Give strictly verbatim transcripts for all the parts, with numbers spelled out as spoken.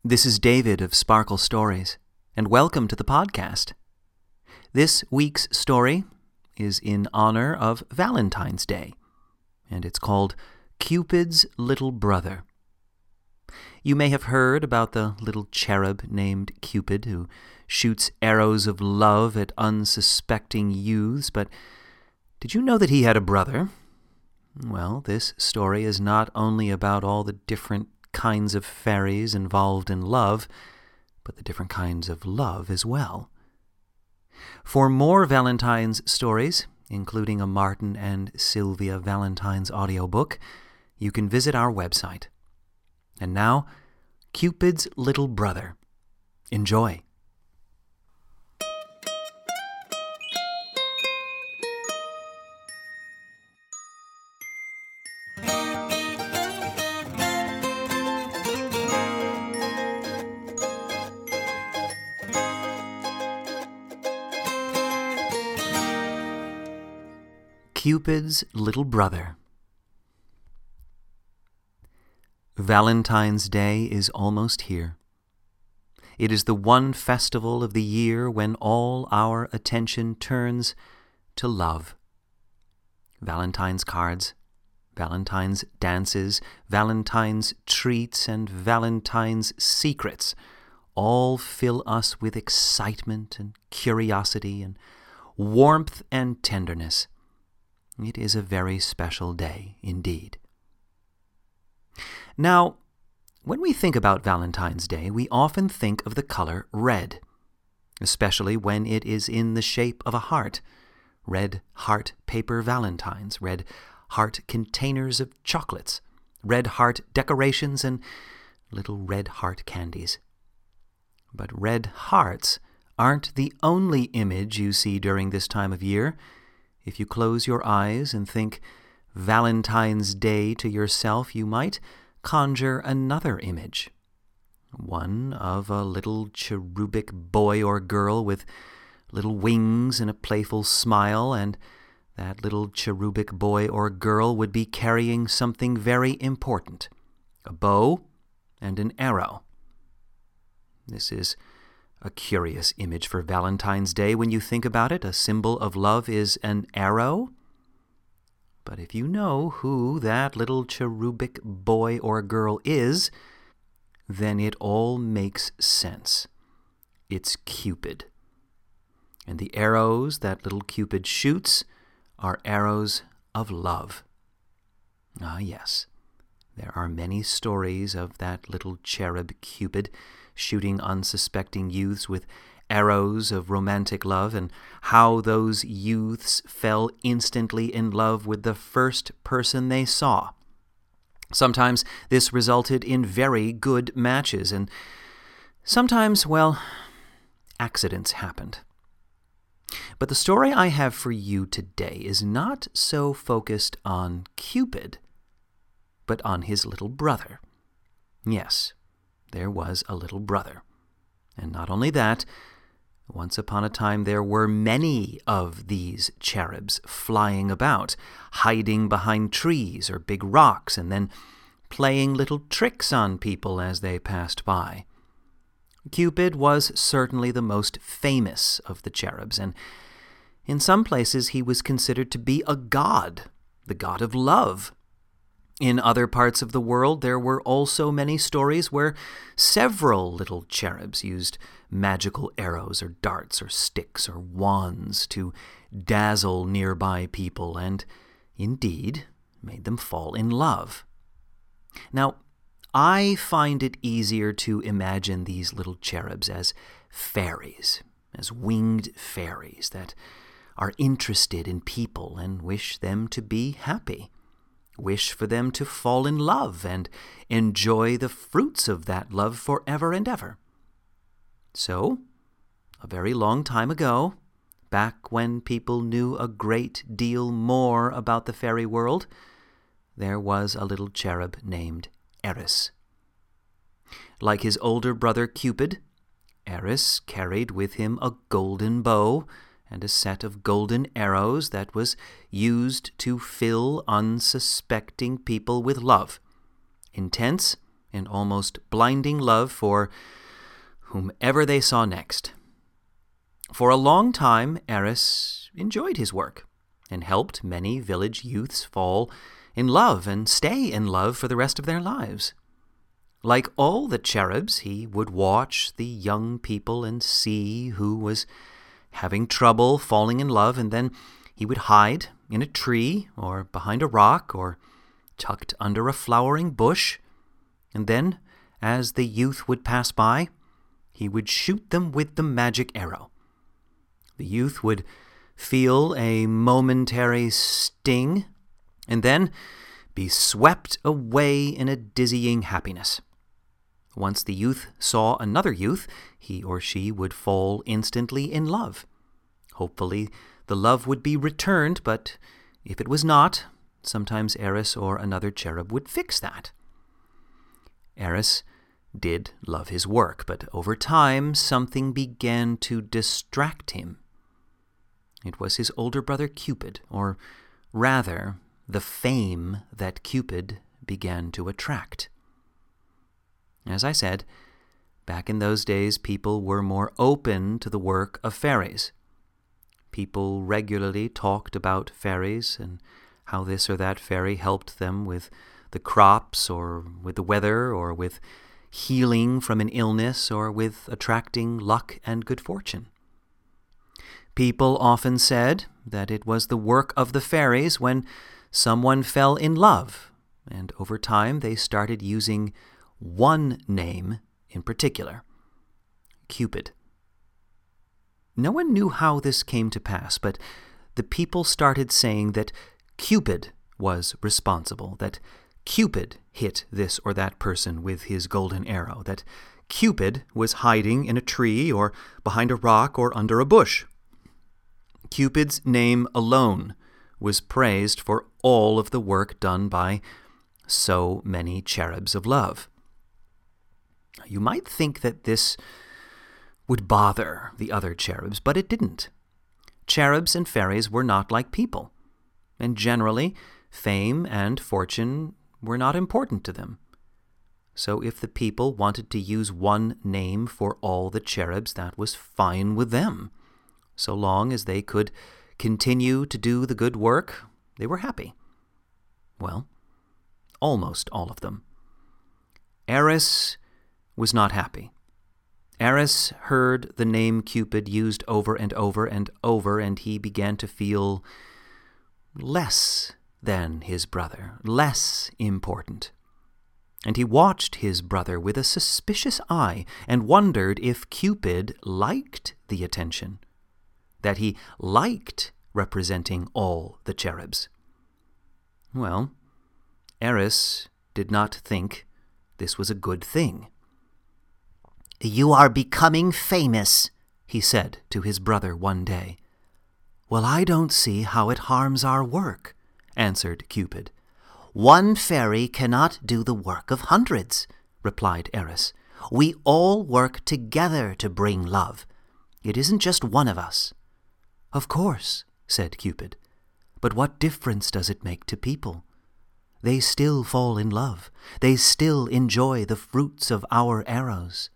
This is David of Sparkle Stories, and welcome to the podcast. This week's story is in honor of Valentine's Day, and it's called Cupid's Little Brother. You may have heard about the little cherub named Cupid who shoots arrows of love at unsuspecting youths, but did you know that he had a brother? Well, this story is not only about all the different kinds of fairies involved in love, but the different kinds of love as well. For more Valentine's stories, including a Martin and Sylvia Valentine's audiobook, you can visit our website. And now, Cupid's Little Brother. Enjoy. Cupid's Little Brother. Valentine's Day is almost here. It is the one festival of the year when all our attention turns to love. Valentine's cards, Valentine's dances, Valentine's treats, and Valentine's secrets all fill us with excitement and curiosity and warmth and tenderness. It is a very special day indeed. Now, when we think about Valentine's Day, we often think of the color red, especially when it is in the shape of a heart. Red heart paper valentines, red heart containers of chocolates, red heart decorations, and little red heart candies. But red hearts aren't the only image you see during this time of year. If you close your eyes and think Valentine's Day to yourself, you might conjure another image. One of a little cherubic boy or girl with little wings and a playful smile, and that little cherubic boy or girl would be carrying something very important, a bow and an arrow. This is a curious image for Valentine's Day when you think about it. A symbol of love is an arrow. But if you know who that little cherubic boy or girl is, then it all makes sense. It's Cupid. And the arrows that little Cupid shoots are arrows of love. Ah, yes, there are many stories of that little cherub Cupid shooting unsuspecting youths with arrows of romantic love, and how those youths fell instantly in love with the first person they saw. Sometimes this resulted in very good matches, and sometimes, well, accidents happened. But the story I have for you today is not so focused on Cupid, but on his little brother. Yes, there was a little brother. And not only that, once upon a time there were many of these cherubs flying about, hiding behind trees or big rocks, and then playing little tricks on people as they passed by. Cupid was certainly the most famous of the cherubs, and in some places he was considered to be a god, the god of love. In other parts of the world, there were also many stories where several little cherubs used magical arrows or darts or sticks or wands to dazzle nearby people and, indeed, made them fall in love. Now, I find it easier to imagine these little cherubs as fairies, as winged fairies that are interested in people and wish them to be happy. Wish for them to fall in love and enjoy the fruits of that love forever and ever. So, a very long time ago, back when people knew a great deal more about the fairy world, there was a little cherub named Eris. Like his older brother Cupid, Eris carried with him a golden bow and a set of golden arrows that was used to fill unsuspecting people with love, intense and almost blinding love for whomever they saw next. For a long time, Eris enjoyed his work and helped many village youths fall in love and stay in love for the rest of their lives. Like all the cherubs, he would watch the young people and see who was having trouble falling in love, and then he would hide in a tree or behind a rock or tucked under a flowering bush, and then, as the youth would pass by, he would shoot them with the magic arrow. The youth would feel a momentary sting, and then be swept away in a dizzying happiness. Once the youth saw another youth, he or she would fall instantly in love. Hopefully, the love would be returned, but if it was not, sometimes Eris or another cherub would fix that. Eris did love his work, but over time something began to distract him. It was his older brother Cupid, or rather, the fame that Cupid began to attract. As I said, back in those days people were more open to the work of fairies. People regularly talked about fairies and how this or that fairy helped them with the crops or with the weather or with healing from an illness or with attracting luck and good fortune. People often said that it was the work of the fairies when someone fell in love, and over time they started using one name in particular, Cupid. No one knew how this came to pass, but the people started saying that Cupid was responsible, that Cupid hit this or that person with his golden arrow, that Cupid was hiding in a tree or behind a rock or under a bush. Cupid's name alone was praised for all of the work done by so many cherubs of love. You might think that this would bother the other cherubs, but it didn't. Cherubs and fairies were not like people, and generally, fame and fortune were not important to them. So if the people wanted to use one name for all the cherubs, that was fine with them. So long as they could continue to do the good work, they were happy. Well, almost all of them. Eris was not happy. Eris heard the name Cupid used over and over and over, and he began to feel less than his brother, less important. And he watched his brother with a suspicious eye and wondered if Cupid liked the attention, that he liked representing all the cherubs. Well, Eris did not think this was a good thing. "You are becoming famous," he said to his brother one day. "Well, I don't see how it harms our work," answered Cupid. "One fairy cannot do the work of hundreds," replied Eris. "We all work together to bring love. It isn't just one of us." "Of course," said Cupid. "But what difference does it make to people? They still fall in love. They still enjoy the fruits of our arrows."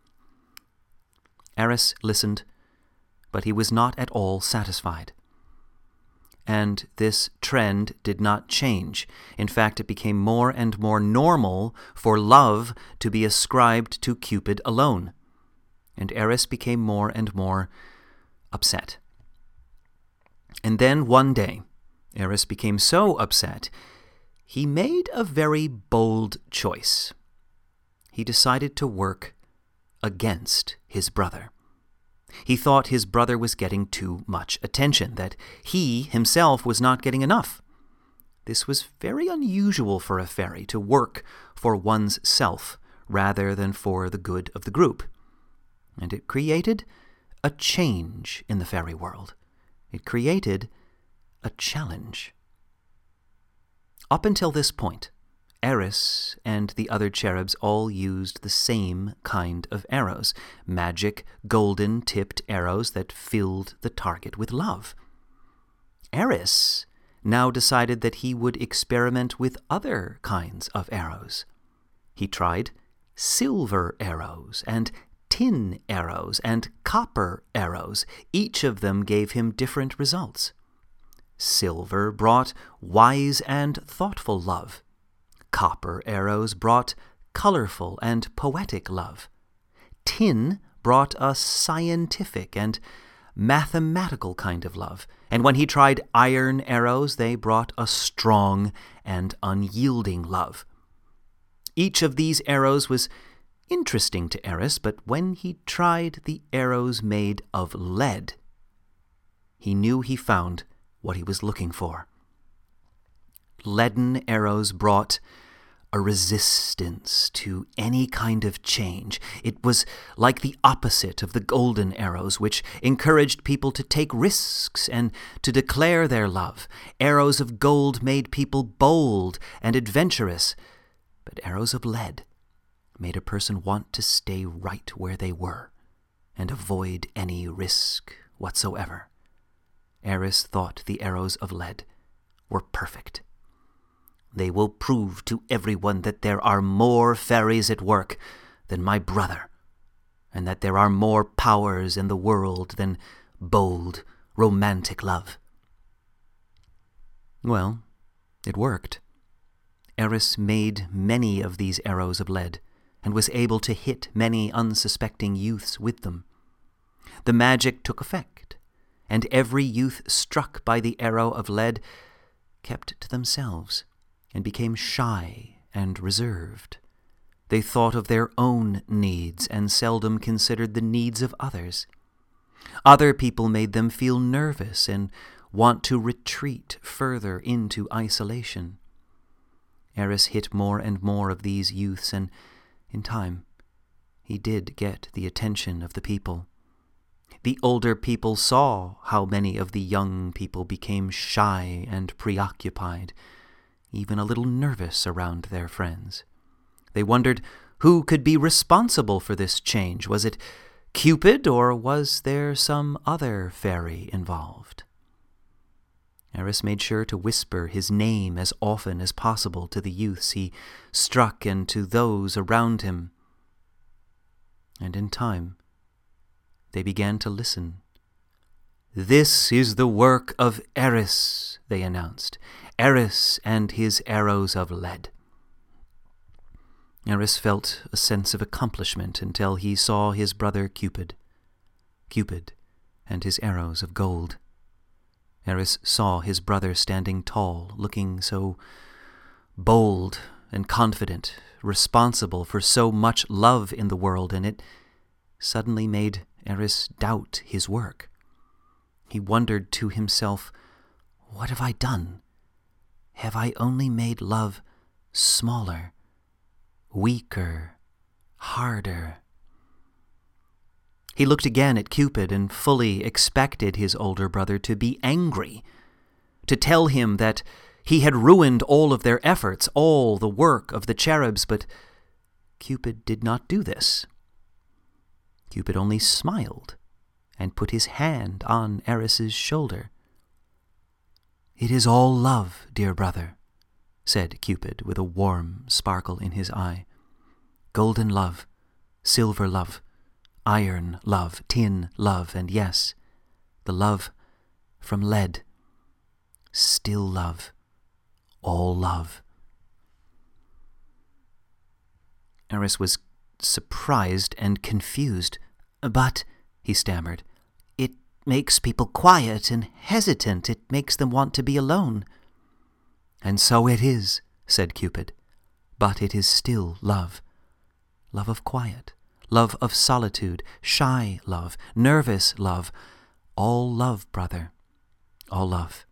Eris listened, but he was not at all satisfied. And this trend did not change. In fact, it became more and more normal for love to be ascribed to Cupid alone. And Eris became more and more upset. And then one day, Eris became so upset, he made a very bold choice. He decided to work against his brother. He thought his brother was getting too much attention, that he himself was not getting enough. This was very unusual for a fairy, to work for one's self rather than for the good of the group. And it created a change in the fairy world. It created a challenge. Up until this point, Eris and the other cherubs all used the same kind of arrows, magic, golden-tipped arrows that filled the target with love. Eris now decided that he would experiment with other kinds of arrows. He tried silver arrows and tin arrows and copper arrows. Each of them gave him different results. Silver brought wise and thoughtful love. Copper arrows brought colorful and poetic love. Tin brought a scientific and mathematical kind of love, and when he tried iron arrows, they brought a strong and unyielding love. Each of these arrows was interesting to Eris, but when he tried the arrows made of lead, he knew he found what he was looking for. Leaden arrows brought a resistance to any kind of change. It was like the opposite of the golden arrows, which encouraged people to take risks and to declare their love. Arrows of gold made people bold and adventurous, but arrows of lead made a person want to stay right where they were and avoid any risk whatsoever. Eris thought the arrows of lead were perfect. They will prove to everyone that there are more fairies at work than my brother, and that there are more powers in the world than bold, romantic love. Well, it worked. Eris made many of these arrows of lead, and was able to hit many unsuspecting youths with them. The magic took effect, and every youth struck by the arrow of lead kept to themselves and became shy and reserved. They thought of their own needs and seldom considered the needs of others. Other people made them feel nervous and want to retreat further into isolation. Eris hit more and more of these youths, and in time he did get the attention of the people. The older people saw how many of the young people became shy and preoccupied, even a little nervous around their friends. They wondered who could be responsible for this change. Was it Cupid, or was there some other fairy involved? Eris made sure to whisper his name as often as possible to the youths he struck and to those around him. And in time, they began to listen. "This is the work of Eris," they announced. "Eris and his arrows of lead." Eris felt a sense of accomplishment until he saw his brother Cupid. Cupid and his arrows of gold. Eris saw his brother standing tall, looking so bold and confident, responsible for so much love in the world, and it suddenly made Eris doubt his work. He wondered to himself, "What have I done? Have I only made love smaller, weaker, harder?" He looked again at Cupid and fully expected his older brother to be angry, to tell him that he had ruined all of their efforts, all the work of the cherubs, but Cupid did not do this. Cupid only smiled and put his hand on Eris's shoulder. "It is all love, dear brother," said Cupid with a warm sparkle in his eye. "Golden love, silver love, iron love, tin love, and yes, the love from lead. Still love, all love." Eris was surprised and confused. "But," he stammered, "it makes people quiet and hesitant. It makes them want to be alone." "And so it is," said Cupid, "but it is still love. Love of quiet, love of solitude, shy love, nervous love. All love, brother, all love."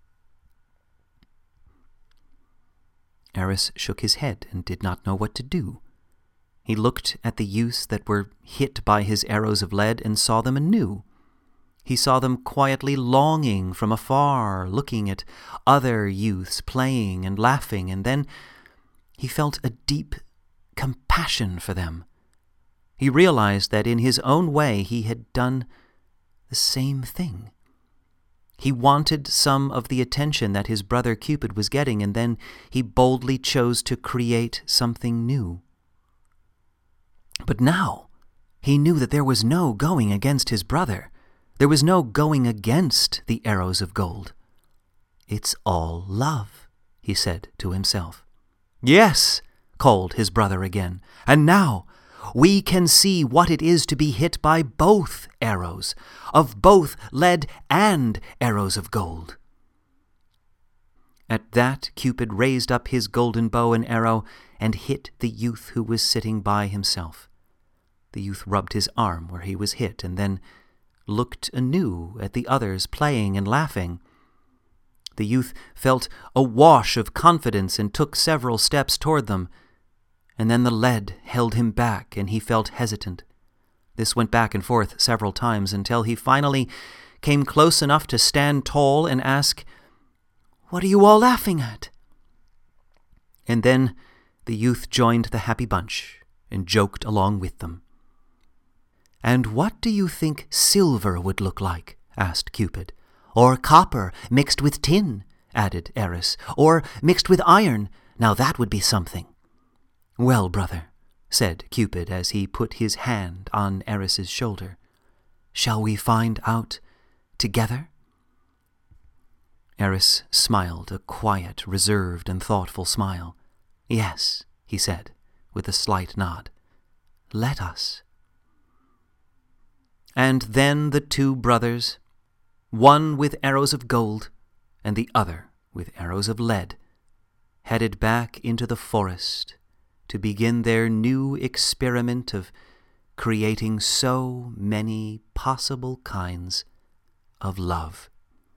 Eris shook his head and did not know what to do. He looked at the youths that were hit by his arrows of lead and saw them anew. He saw them quietly longing from afar, looking at other youths playing and laughing, and then he felt a deep compassion for them. He realized that in his own way he had done the same thing. He wanted some of the attention that his brother Cupid was getting, and then he boldly chose to create something new But now he knew that there was no going against his brother. There was no going against the arrows of gold. "It's all love," he said to himself. "Yes," called his brother again, "and now we can see what it is to be hit by both arrows, of both lead and arrows of gold." At that Cupid raised up his golden bow and arrow and hit the youth who was sitting by himself. The youth rubbed his arm where he was hit, and then looked anew at the others playing and laughing. The youth felt a wash of confidence and took several steps toward them, and then the lead held him back and he felt hesitant. This went back and forth several times until he finally came close enough to stand tall and ask, "What are you all laughing at?" And then the youth joined the happy bunch and joked along with them. "And what do you think silver would look like?" asked Cupid. "Or copper mixed with tin," added Eris. "Or mixed with iron. Now that would be something." "Well, brother," said Cupid as he put his hand on Eris's shoulder, "shall we find out together?" Eris smiled a quiet, reserved, and thoughtful smile. "Yes," he said, with a slight nod. "Let us." And then the two brothers, one with arrows of gold and the other with arrows of lead, headed back into the forest to begin their new experiment of creating so many possible kinds of love.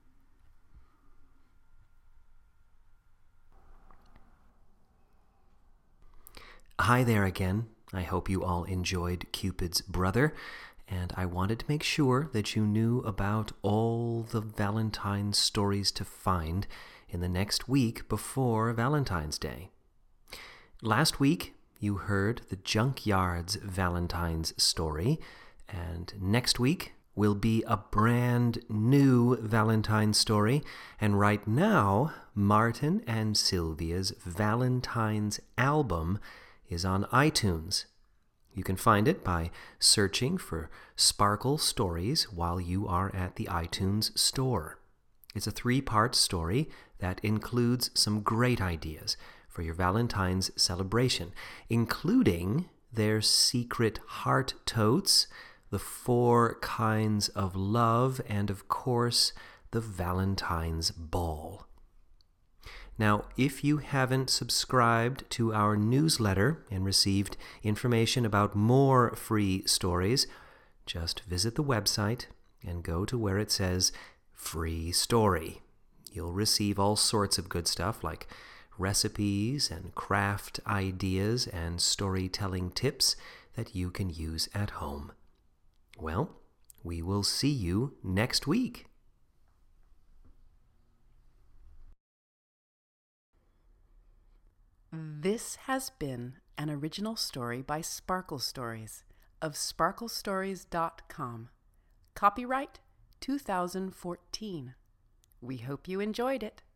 Hi there again. I hope you all enjoyed Cupid's brother, and I wanted to make sure that you knew about all the Valentine's stories to find in the next week before Valentine's Day. Last week, you heard the Junkyard's Valentine's story, and next week will be a brand new Valentine's story, and right now, Martin and Sylvia's Valentine's album is on iTunes. You can find it by searching for Sparkle Stories while you are at the iTunes store. It's a three-part story that includes some great ideas for your Valentine's celebration, including their secret heart totes, the four kinds of love, and of course, the Valentine's Ball. Now, if you haven't subscribed to our newsletter and received information about more free stories, just visit the website and go to where it says Free Story. You'll receive all sorts of good stuff like recipes and craft ideas and storytelling tips that you can use at home. Well, we will see you next week. This has been an original story by Sparkle Stories of sparkle stories dot com. Copyright two thousand fourteen. We hope you enjoyed it.